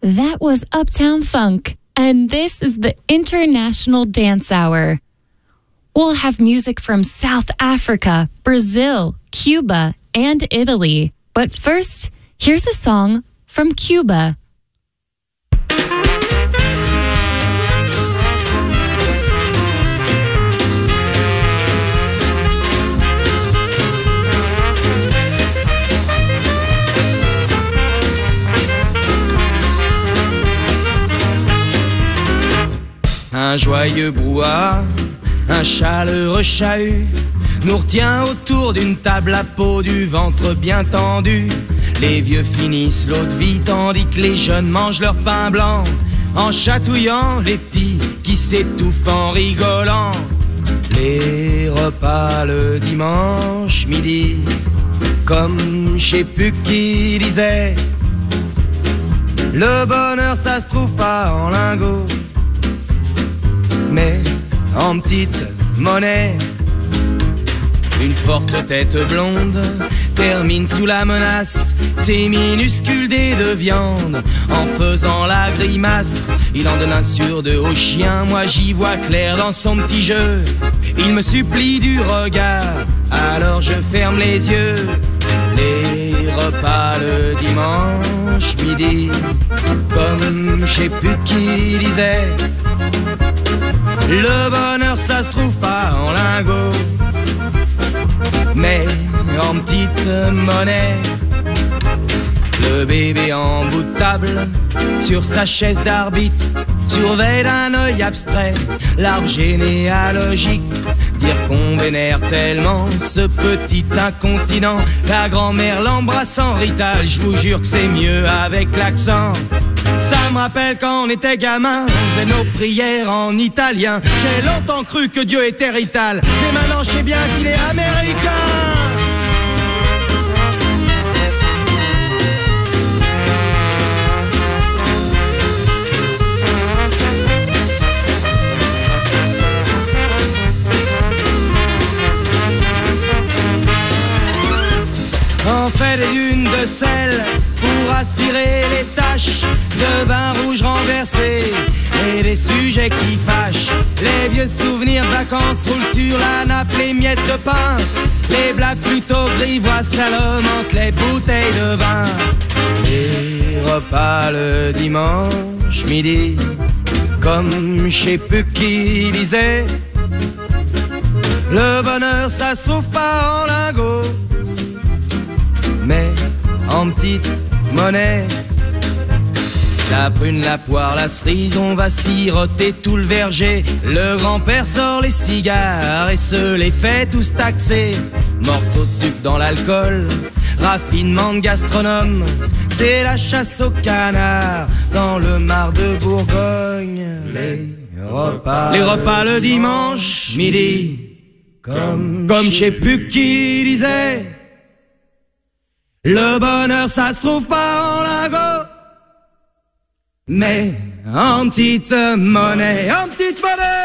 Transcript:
That was Uptown Funk, and this is the International Dance Hour. We'll have music from South Africa, Brazil, Cuba, and Italy. But first, here's a song from Cuba. Un joyeux brouhaha, un chaleureux chahut nous retient autour d'une table à peau, du ventre bien tendu. Les vieux finissent l'eau-de-vie tandis que les jeunes mangent leur pain blanc, en chatouillant les petits qui s'étouffent en rigolant. Les repas le dimanche midi, comme je sais plus qui disait, le bonheur ça se trouve pas en lingots, mais en petite monnaie. Une forte tête blonde termine sous la menace ses minuscules dés de viande. En faisant la grimace, il en donne un sur deux au chien. Moi j'y vois clair dans son petit jeu. Il me supplie du regard, alors je ferme les yeux. Les repas le dimanche midi, comme je sais plus qui disait, le bonheur ça se trouve pas en lingots, mais en petite monnaie. Le bébé en bout de table, sur sa chaise d'arbitre, surveille d'un œil abstrait l'arbre généalogique. Dire qu'on vénère tellement ce petit incontinent, la grand-mère l'embrasse en rital, je vous jure que c'est mieux avec l'accent. Ça me rappelle quand on était gamin, on faisait nos prières en italien. J'ai longtemps cru que Dieu était rital, mais maintenant je sais bien qu'il est américain. On fait des dunes de sel pour aspirer les taches de vin rouge renversé et des sujets qui fâchent. Les vieux souvenirs de vacances roulent sur la nappe, les miettes de pain, les blagues plutôt grivois salomon entre les bouteilles de vin. Les repas le dimanche midi, comme je sais plus qui disait, le bonheur ça se trouve pas en lingots, mais en petite monnaie. La prune, la poire, la cerise, on va siroter tout le verger. Le grand-père sort les cigares et se les fait tous taxer. Morceaux de sucre dans l'alcool, raffinement de gastronome, c'est la chasse au canard dans le mar de Bourgogne. Les repas le dimanche midi, comme je sais plus qui disait, le bonheur ça se trouve pas en lingots, mais en petite monnaie, en petite monnaie.